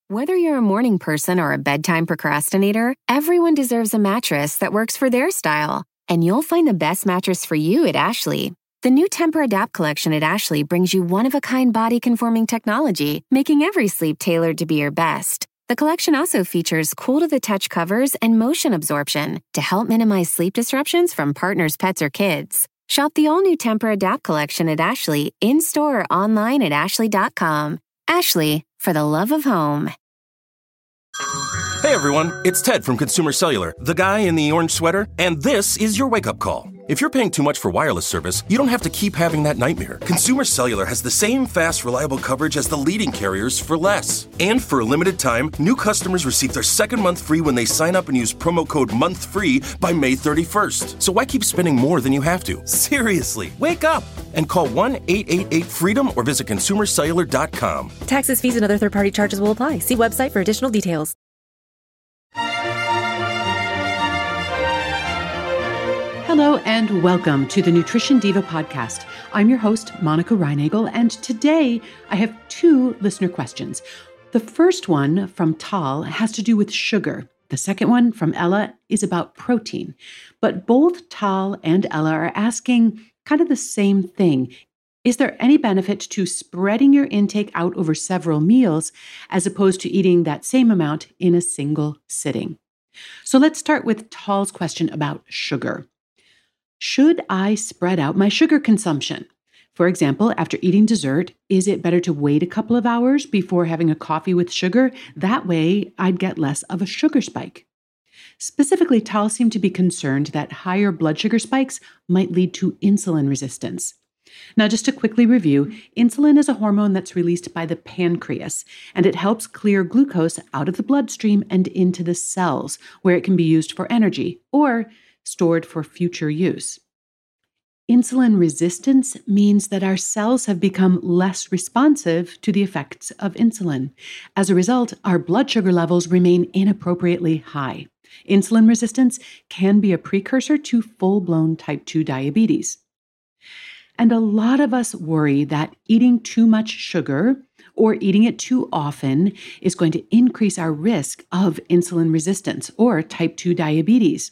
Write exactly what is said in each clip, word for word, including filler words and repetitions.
Whether you're a morning person or a bedtime procrastinator, everyone deserves a mattress that works for their style. And you'll find the best mattress for you at Ashley. The new Tempur-Adapt collection at Ashley brings you one-of-a-kind body-conforming technology, making every sleep tailored to be your best. The collection also features cool-to-the-touch covers and motion absorption to help minimize sleep disruptions from partners, pets, or kids. Shop the all-new Tempur-Adapt collection at Ashley, in-store or online at ashley dot com. Ashley, for the love of home. Hey everyone, it's Ted from Consumer Cellular, the guy in the orange sweater, and this is your wake-up call. If you're paying too much for wireless service, you don't have to keep having that nightmare. Consumer Cellular has the same fast, reliable coverage as the leading carriers for less. And for a limited time, new customers receive their second month free when they sign up and use promo code MONTHFREE by May thirty-first. So why keep spending more than you have to? Seriously, wake up and call one eight eight eight FREEDOM or visit consumer cellular dot com. Taxes, fees, and other third-party charges will apply. See website for additional details. Hello and welcome to the Nutrition Diva podcast. I'm your host, Monica Reinagel, and today I have two listener questions. The first one from Tal has to do with sugar. The second one from Ella is about protein. But both Tal and Ella are asking kind of the same thing. Is there any benefit to spreading your intake out over several meals as opposed to eating that same amount in a single sitting? So let's start with Tal's question about sugar. Should I spread out my sugar consumption? For example, after eating dessert, is it better to wait a couple of hours before having a coffee with sugar? That way, I'd get less of a sugar spike. Specifically, Tal seemed to be concerned that higher blood sugar spikes might lead to insulin resistance. Now, just to quickly review, insulin is a hormone that's released by the pancreas, and it helps clear glucose out of the bloodstream and into the cells, where it can be used for energy or stored for future use. Insulin resistance means that our cells have become less responsive to the effects of insulin. As a result, our blood sugar levels remain inappropriately high. Insulin resistance can be a precursor to full-blown type two diabetes. And a lot of us worry that eating too much sugar or eating it too often is going to increase our risk of insulin resistance or type two diabetes.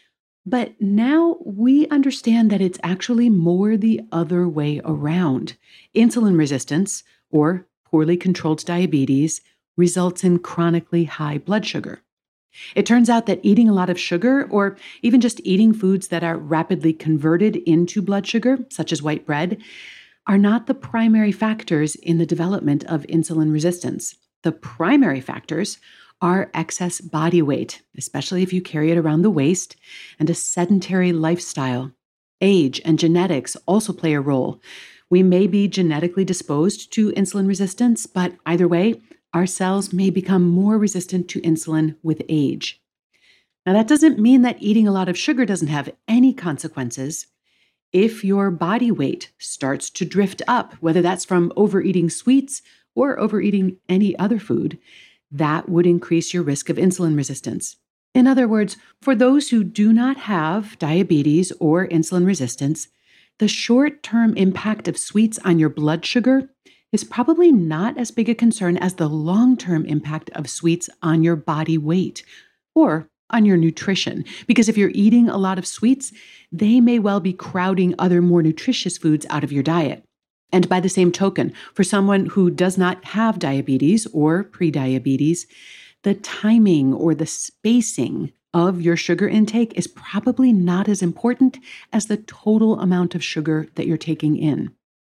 But now we understand that it's actually more the other way around. Insulin resistance, or poorly controlled diabetes, results in chronically high blood sugar. It turns out that eating a lot of sugar, or even just eating foods that are rapidly converted into blood sugar, such as white bread, are not the primary factors in the development of insulin resistance. The primary factors are excess body weight, especially if you carry it around the waist, and a sedentary lifestyle. Age and genetics also play a role. We may be genetically disposed to insulin resistance, but either way, our cells may become more resistant to insulin with age. Now, that doesn't mean that eating a lot of sugar doesn't have any consequences. If your body weight starts to drift up, whether that's from overeating sweets or overeating any other food, that would increase your risk of insulin resistance. In other words, for those who do not have diabetes or insulin resistance, the short-term impact of sweets on your blood sugar is probably not as big a concern as the long-term impact of sweets on your body weight or on your nutrition. Because if you're eating a lot of sweets, they may well be crowding other more nutritious foods out of your diet. And by the same token, for someone who does not have diabetes or prediabetes, the timing or the spacing of your sugar intake is probably not as important as the total amount of sugar that you're taking in.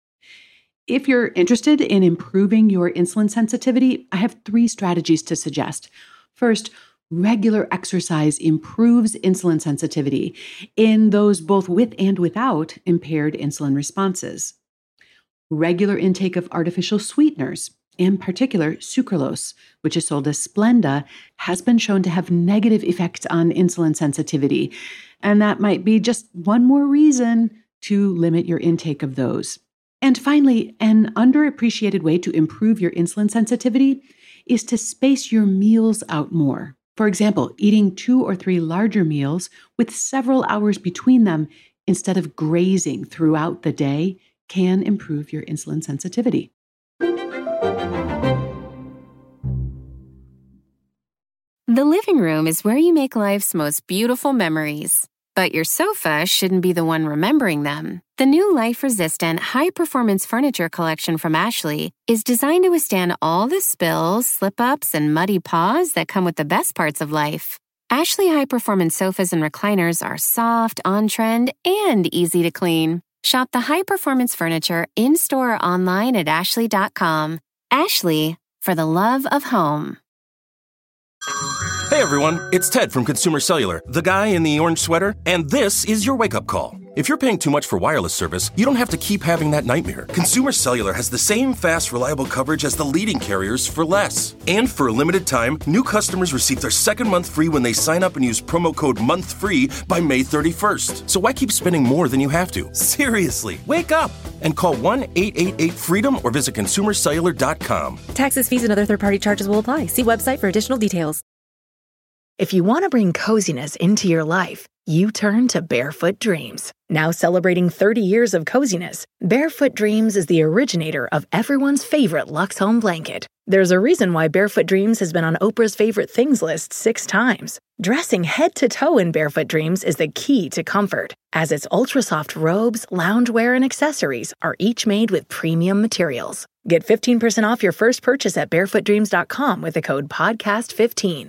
If you're interested in improving your insulin sensitivity, I have three strategies to suggest. First, regular exercise improves insulin sensitivity in those both with and without impaired insulin responses. Regular intake of artificial sweeteners, in particular sucralose, which is sold as Splenda, has been shown to have negative effects on insulin sensitivity. And that might be just one more reason to limit your intake of those. And finally, an underappreciated way to improve your insulin sensitivity is to space your meals out more. For example, eating two or three larger meals with several hours between them instead of grazing throughout the day can improve your insulin sensitivity. The living room is where you make life's most beautiful memories. But your sofa shouldn't be the one remembering them. The new life-resistant, high-performance furniture collection from Ashley is designed to withstand all the spills, slip-ups, and muddy paws that come with the best parts of life. Ashley high-performance sofas and recliners are soft, on-trend, and easy to clean. Shop the high-performance furniture in-store or online at ashley dot com. Ashley, for the love of home. Hey everyone, it's Ted from Consumer Cellular, the guy in the orange sweater, and this is your wake-up call. If you're paying too much for wireless service, you don't have to keep having that nightmare. Consumer Cellular has the same fast, reliable coverage as the leading carriers for less. And for a limited time, new customers receive their second month free when they sign up and use promo code MONTHFREE by May thirty-first. So why keep spending more than you have to? Seriously, wake up and call one eight eight eight FREEDOM or visit consumer cellular dot com. Taxes, fees, and other third-party charges will apply. See website for additional details. If you want to bring coziness into your life, you turn to Barefoot Dreams. Now celebrating thirty years of coziness, Barefoot Dreams is the originator of everyone's favorite Luxe Home blanket. There's a reason why Barefoot Dreams has been on Oprah's favorite things list six times. Dressing head to toe in Barefoot Dreams is the key to comfort, as its ultra-soft robes, loungewear, and accessories are each made with premium materials. Get fifteen percent off your first purchase at barefoot dreams dot com with the code podcast fifteen.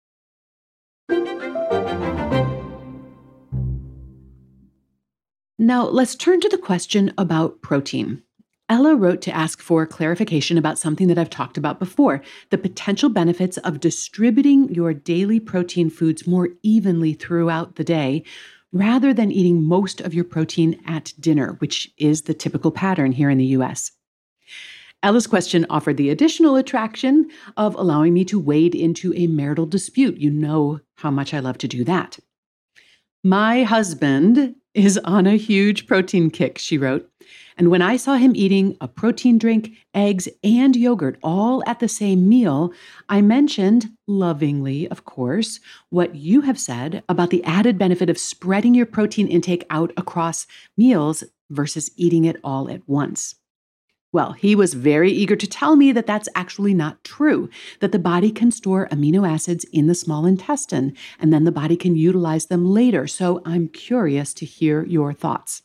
Now, let's turn to the question about protein. Ella wrote to ask for clarification about something that I've talked about before, the potential benefits of distributing your daily protein foods more evenly throughout the day, rather than eating most of your protein at dinner, which is the typical pattern here in the U S. Ella's question offered the additional attraction of allowing me to wade into a marital dispute. You know how much I love to do that. My husband is on a huge protein kick, she wrote. And when I saw him eating a protein drink, eggs, and yogurt all at the same meal, I mentioned, lovingly, of course, what you have said about the added benefit of spreading your protein intake out across meals versus eating it all at once. Well, he was very eager to tell me that that's actually not true, that the body can store amino acids in the small intestine, and then the body can utilize them later. So I'm curious to hear your thoughts.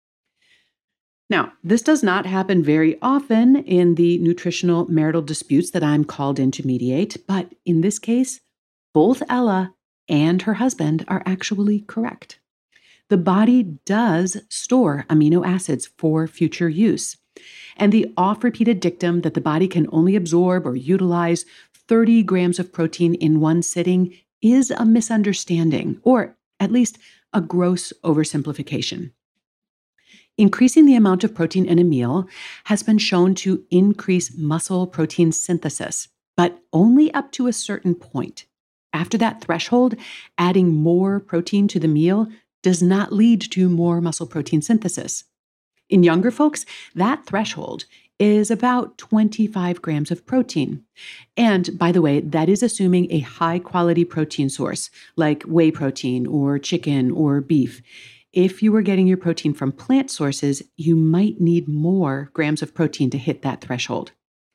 Now, this does not happen very often in the nutritional marital disputes that I'm called in to mediate, but in this case, both Ella and her husband are actually correct. The body does store amino acids for future use. And the oft-repeated dictum that the body can only absorb or utilize thirty grams of protein in one sitting is a misunderstanding, or at least a gross oversimplification. Increasing the amount of protein in a meal has been shown to increase muscle protein synthesis, but only up to a certain point. After that threshold, adding more protein to the meal does not lead to more muscle protein synthesis. In younger folks, that threshold is about twenty-five grams of protein. And by the way, that is assuming a high-quality protein source like whey protein or chicken or beef. If you were getting your protein from plant sources, you might need more grams of protein to hit that threshold.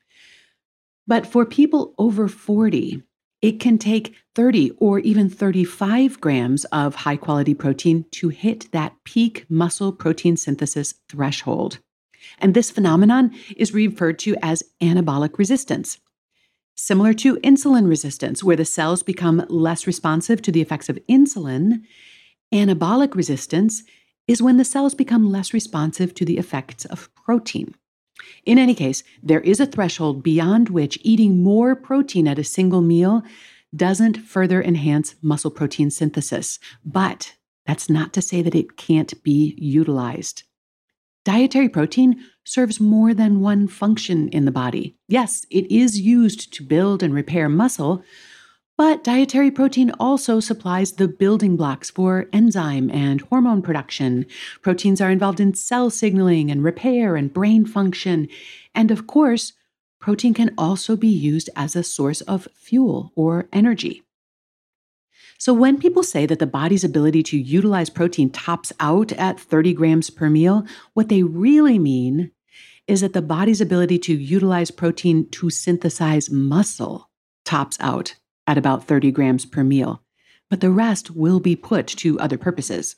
But for people over forty, it can take thirty or even thirty-five grams of high-quality protein to hit that peak muscle protein synthesis threshold. And this phenomenon is referred to as anabolic resistance. Similar to insulin resistance, where the cells become less responsive to the effects of insulin, anabolic resistance is when the cells become less responsive to the effects of protein. In any case, there is a threshold beyond which eating more protein at a single meal doesn't further enhance muscle protein synthesis, but that's not to say that it can't be utilized. Dietary protein serves more than one function in the body. Yes, it is used to build and repair muscle, but dietary protein also supplies the building blocks for enzyme and hormone production. Proteins are involved in cell signaling and repair and brain function. And of course, protein can also be used as a source of fuel or energy. So when people say that the body's ability to utilize protein tops out at thirty grams per meal, what they really mean is that the body's ability to utilize protein to synthesize muscle tops out at about thirty grams per meal, but the rest will be put to other purposes.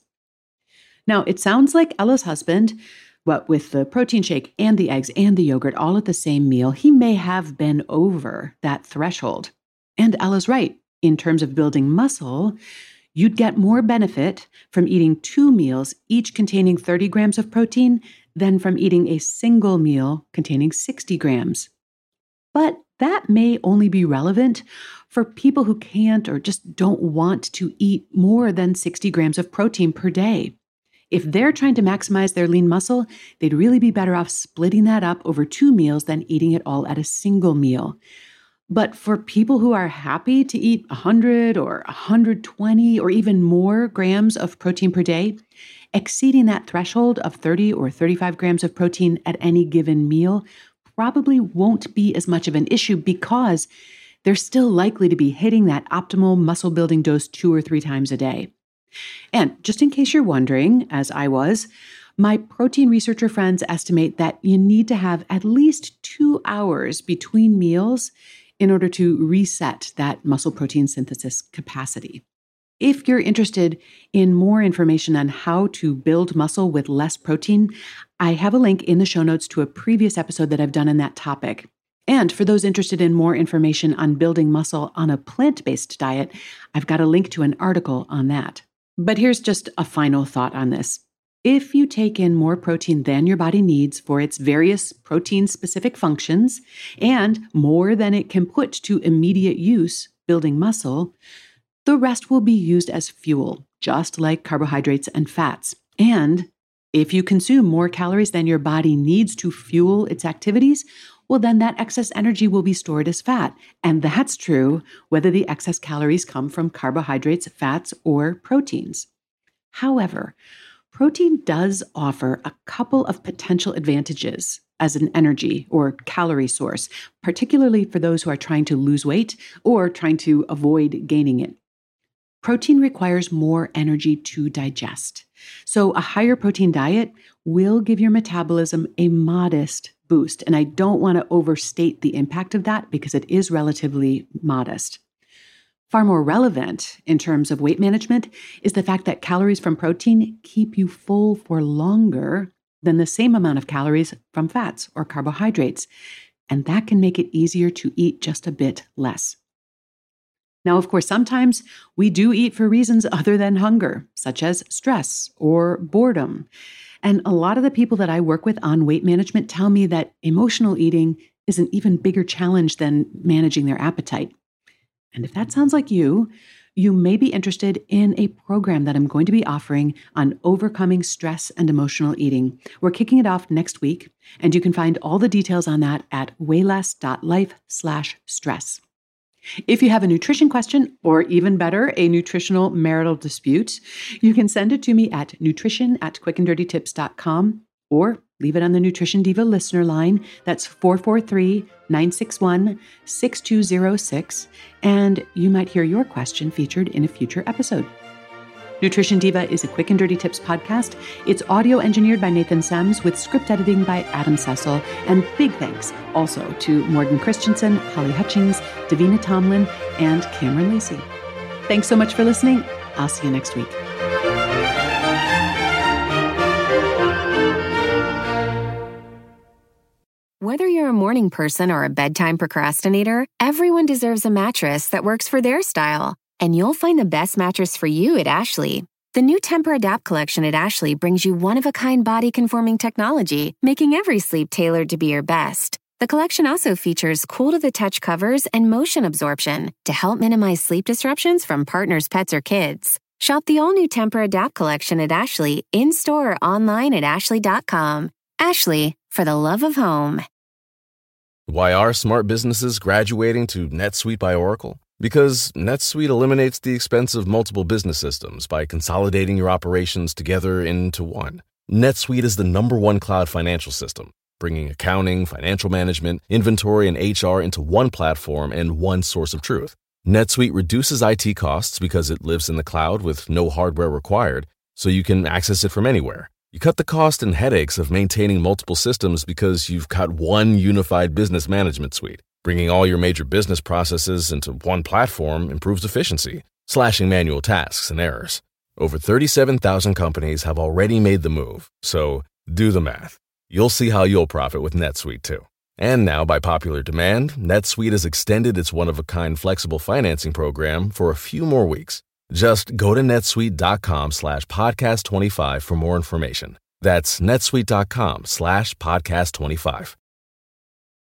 Now, it sounds like Ella's husband, what with the protein shake and the eggs and the yogurt all at the same meal, he may have been over that threshold. And Ella's right. In terms of building muscle, you'd get more benefit from eating two meals, each containing thirty grams of protein, than from eating a single meal containing sixty grams. But that may only be relevant for people who can't or just don't want to eat more than sixty grams of protein per day. If they're trying to maximize their lean muscle, they'd really be better off splitting that up over two meals than eating it all at a single meal. But for people who are happy to eat one hundred or one hundred twenty or even more grams of protein per day, exceeding that threshold of thirty or thirty-five grams of protein at any given meal probably won't be as much of an issue because they're still likely to be hitting that optimal muscle building dose two or three times a day. And just in case you're wondering, as I was, my protein researcher friends estimate that you need to have at least two hours between meals in order to reset that muscle protein synthesis capacity. If you're interested in more information on how to build muscle with less protein, I have a link in the show notes to a previous episode that I've done on that topic. And for those interested in more information on building muscle on a plant-based diet, I've got a link to an article on that. But here's just a final thought on this. If you take in more protein than your body needs for its various protein-specific functions, and more than it can put to immediate use building muscle, the rest will be used as fuel, just like carbohydrates and fats. And if you consume more calories than your body needs to fuel its activities, well, then that excess energy will be stored as fat. And that's true whether the excess calories come from carbohydrates, fats, or proteins. However, protein does offer a couple of potential advantages as an energy or calorie source, particularly for those who are trying to lose weight or trying to avoid gaining it. Protein requires more energy to digest. So a higher protein diet will give your metabolism a modest boost. And I don't want to overstate the impact of that because it is relatively modest. Far more relevant in terms of weight management is the fact that calories from protein keep you full for longer than the same amount of calories from fats or carbohydrates. And that can make it easier to eat just a bit less. Now, of course, sometimes we do eat for reasons other than hunger, such as stress or boredom. And a lot of the people that I work with on weight management tell me that emotional eating is an even bigger challenge than managing their appetite. And if that sounds like you, you may be interested in a program that I'm going to be offering on overcoming stress and emotional eating. We're kicking it off next week, and you can find all the details on that at wayless.life slash stress. If you have a nutrition question, or even better, a nutritional marital dispute, you can send it to me at nutrition at quickanddirtytips.com or leave it on the Nutrition Diva listener line. That's four four three, nine six one, six two zero six, and you might hear your question featured in a future episode. Nutrition Diva is a Quick and Dirty Tips podcast. It's audio engineered by Nathan Sems with script editing by Adam Cecil. And big thanks also to Morgan Christensen, Holly Hutchings, Davina Tomlin, and Cameron Lacey. Thanks so much for listening. I'll see you next week. Whether you're a morning person or a bedtime procrastinator, everyone deserves a mattress that works for their style. And you'll find the best mattress for you at Ashley. The new Tempur-Adapt collection at Ashley brings you one-of-a-kind body-conforming technology, making every sleep tailored to be your best. The collection also features cool-to-the-touch covers and motion absorption to help minimize sleep disruptions from partners, pets, or kids. Shop the all-new Tempur-Adapt collection at Ashley, in-store or online at ashley dot com. Ashley, for the love of home. Why are smart businesses graduating to NetSuite by Oracle? Because NetSuite eliminates the expense of multiple business systems by consolidating your operations together into one. NetSuite is the number one cloud financial system, bringing accounting, financial management, inventory, and H R into one platform and one source of truth. NetSuite reduces I T costs because it lives in the cloud with no hardware required, so you can access it from anywhere. You cut the cost and headaches of maintaining multiple systems because you've got one unified business management suite. Bringing all your major business processes into one platform improves efficiency, slashing manual tasks and errors. Over thirty-seven thousand companies have already made the move, so do the math. You'll see how you'll profit with NetSuite too. And now, by popular demand, NetSuite has extended its one-of-a-kind flexible financing program for a few more weeks. Just go to netsuite.com slash podcast25 for more information. That's netsuite.com slash podcast25.